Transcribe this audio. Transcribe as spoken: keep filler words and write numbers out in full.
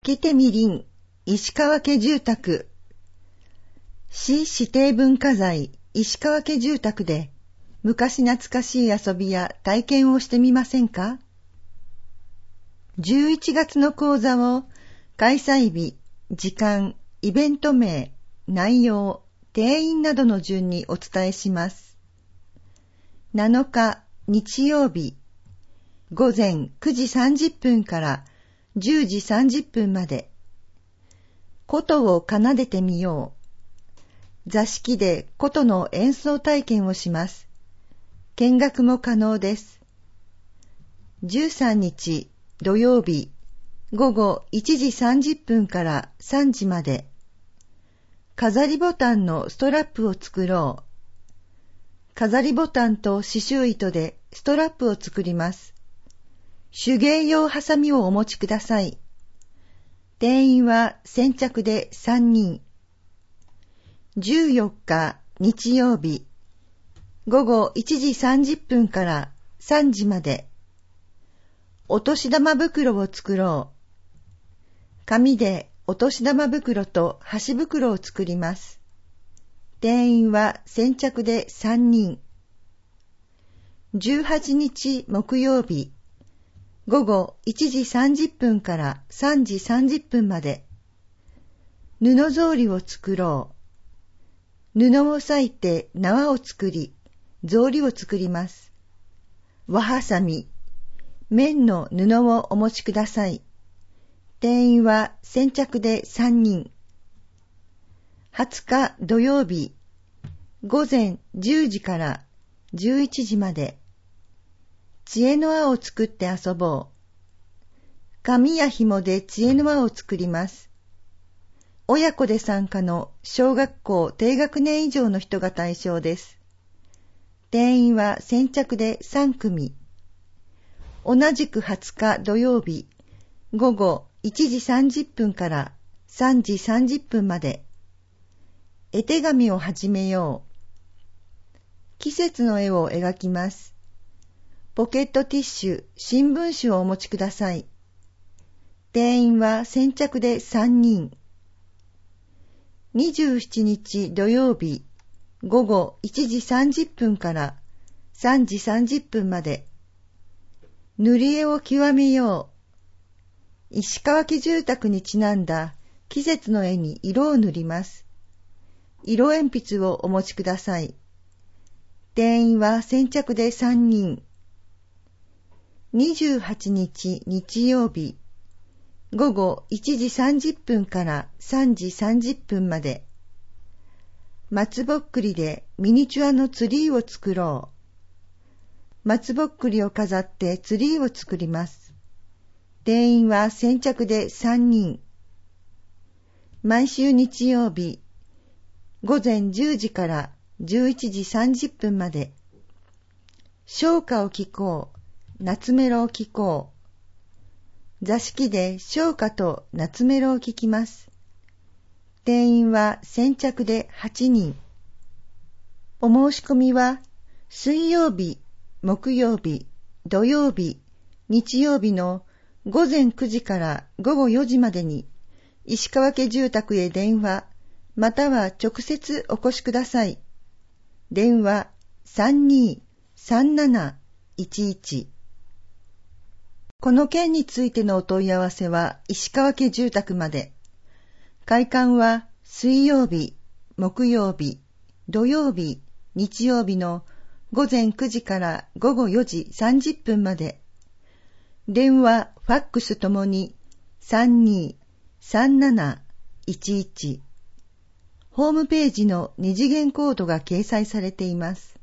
式手みりん、石川家住宅。市指定文化財、石川家住宅で、昔懐かしい遊びや体験をしてみませんか？じゅういちがつの講座を、開催日、時間、イベント名、内容、定員などの順にお伝えします。なのか、日曜日、午前くじさんじゅっぷんからじゅうじさんじゅっぷんまで。琴を奏でてみよう。座敷で琴の演奏体験をします。見学も可能です。じゅうさんにち土曜日、午後いちじさんじゅっぷんからさんじまで。飾りボタンのストラップを作ろう。飾りボタンと刺繍糸でストラップを作ります。手芸用ハサミをお持ちください。定員は先着でさんにん。じゅうよっか日曜日、午後いちじさんじゅっぷんからさんじまで。お年玉袋を作ろう。紙でお年玉袋と箸袋を作ります。定員は先着でさんにん。じゅうはちにち木曜日、午後いちじさんじゅっぷんからさんじさんじゅっぷんまで。布草履を作ろう。布を裂いて縄を作り、草履を作ります。輪はさみ、綿の布をお持ちください。定員は先着でさんにん。はつか土曜日、午前じゅうじからじゅういちじまで。知恵の輪を作って遊ぼう。紙や紐で知恵の輪を作ります。親子で参加の小学校低学年以上の人が対象です。定員は先着でさんくみ。同じくはつか土曜日、午後いちじさんじゅっぷんからさんじさんじゅっぷんまで。絵手紙を始めよう。季節の絵を描きます。ポケットティッシュ、新聞紙をお持ちください。定員は先着でさんにん。にじゅうしちにち土曜日、午後いちじさんじゅっぷんからさんじさんじゅっぷんまで。塗り絵を極めよう。石川家住宅にちなんだ季節の絵に色を塗ります。色鉛筆をお持ちください。定員は先着でさんにん。にじゅうはちにち日曜日、午後いちじさんじゅっぷんからさんじさんじゅっぷんまで。松ぼっくりでミニチュアのツリーを作ろう。松ぼっくりを飾ってツリーを作ります。定員は先着でさんにん。毎週日曜日、午前じゅうじからじゅういちじさんじゅっぷんまで。唱歌を聞こう。夏メロを聞こう。座敷で唱歌と夏メロを聞きます。定員は先着ではちにん。お申し込みは水曜日、木曜日、土曜日、日曜日の午前くじから午後よじまでに石川家住宅へ電話または直接お越しください。電話 さんにーさんなないちいち。この件についてのお問い合わせは石川家住宅まで。開館は水曜日、木曜日、土曜日、日曜日の午前くじから午後よじさんじゅっぷんまで。電話、ファックスともに さんにーさんなないちいち。ホームページの二次元コードが掲載されています。